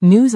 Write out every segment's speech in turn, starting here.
News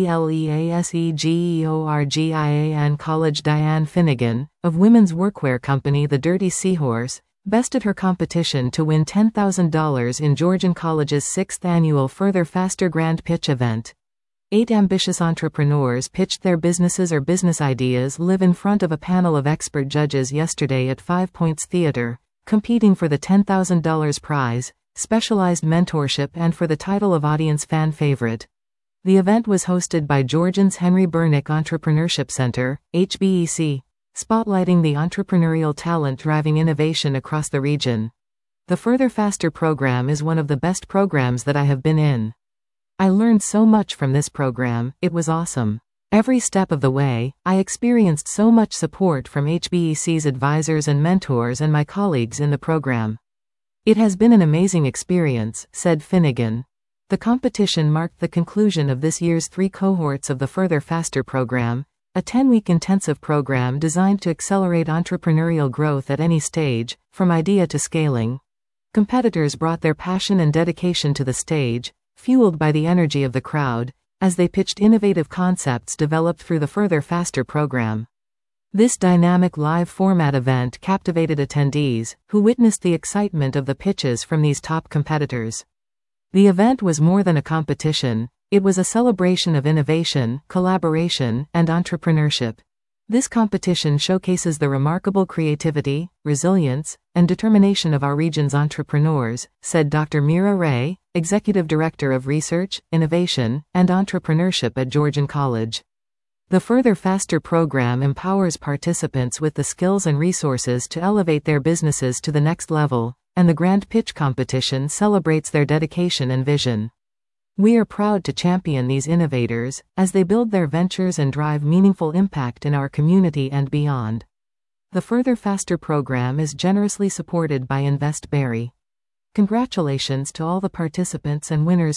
RELEASEGEORGIAN College. Diane Finnegan, of women's workwear company The Dirty Seahorse, bested her competition to win $10,000 in Georgian College's 6th annual Further Faster Grand Pitch event. 8 ambitious entrepreneurs pitched their businesses or business ideas live in front of a panel of expert judges yesterday at 5 Points Theater, competing for the $10,000 prize, specialized mentorship and for the title of Audience Fan Favorite. The event was hosted by Georgian's Henry Bernick Entrepreneurship Center, HBEC, spotlighting the entrepreneurial talent driving innovation across the region. The Further Faster program is one of the best programs that I have been in. I learned so much from this program, it was awesome. Every step of the way, I experienced so much support from HBEC's advisors and mentors and my colleagues in the program. It has been an amazing experience, said Finnegan. The competition marked the conclusion of this year's 3 cohorts of the Further Faster program, a 10-week intensive program designed to accelerate entrepreneurial growth at any stage, from idea to scaling. Competitors brought their passion and dedication to the stage, fueled by the energy of the crowd, as they pitched innovative concepts developed through the Further Faster program. This dynamic live format event captivated attendees, who witnessed the excitement of the pitches from these top competitors. The event was more than a competition, it was a celebration of innovation, collaboration, and entrepreneurship. This competition showcases the remarkable creativity, resilience, and determination of our region's entrepreneurs, said Dr. Mira Ray, Executive Director of Research, Innovation, and Entrepreneurship at Georgian College. The Further Faster program empowers participants with the skills and resources to elevate their businesses to the next level, and the Grand Pitch competition celebrates their dedication and vision. We are proud to champion these innovators, as they build their ventures and drive meaningful impact in our community and beyond. The Further Faster program is generously supported by InvestBerry. Congratulations to all the participants and winners.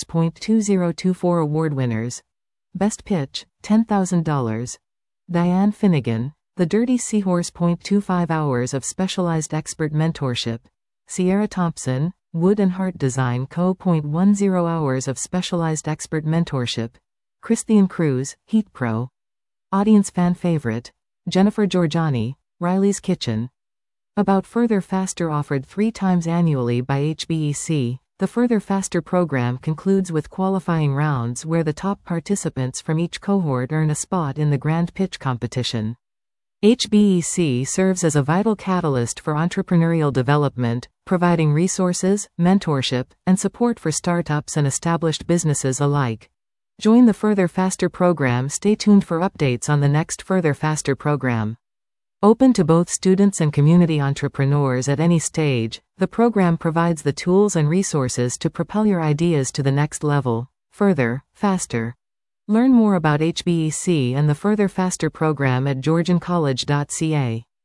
2024 Award winners. Best Pitch, $10,000. Diane Finnegan, The Dirty Seahorse. 25 hours of specialized expert mentorship. Sierra Thompson, Wood and Heart Design Co. 10 hours of specialized expert mentorship. Christian Cruz, Heat Pro. Audience Fan Favorite. Jennifer Giorgiani, Riley's Kitchen. About Further Faster. Offered 3 times annually by HBEC, the Further Faster program concludes with qualifying rounds where the top participants from each cohort earn a spot in the Grand Pitch competition. HBEC serves as a vital catalyst for entrepreneurial development, providing resources, mentorship, and support for startups and established businesses alike. Join the Further Faster program. Stay tuned for updates on the next Further Faster program. Open to both students and community entrepreneurs at any stage, the program provides the tools and resources to propel your ideas to the next level. Further Faster. Learn more about HBEC and the Further Faster program at georgiancollege.ca.